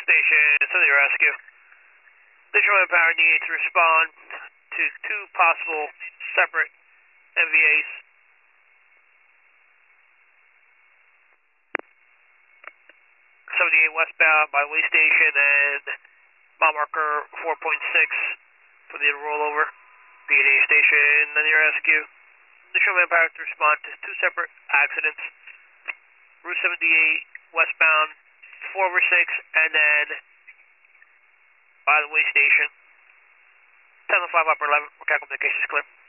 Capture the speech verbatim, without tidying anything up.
Station, Southern Rescue. Visual Manpower needs to respond to two possible separate M V As. seventy-eight westbound by way station and mile marker four point six for the rollover. P and A station, Southern Rescue. Visual Manpower to respond to two separate accidents. Route seventy-eight westbound four over six and then by the way station. ten oh five upper eleven, mechanical communications clear.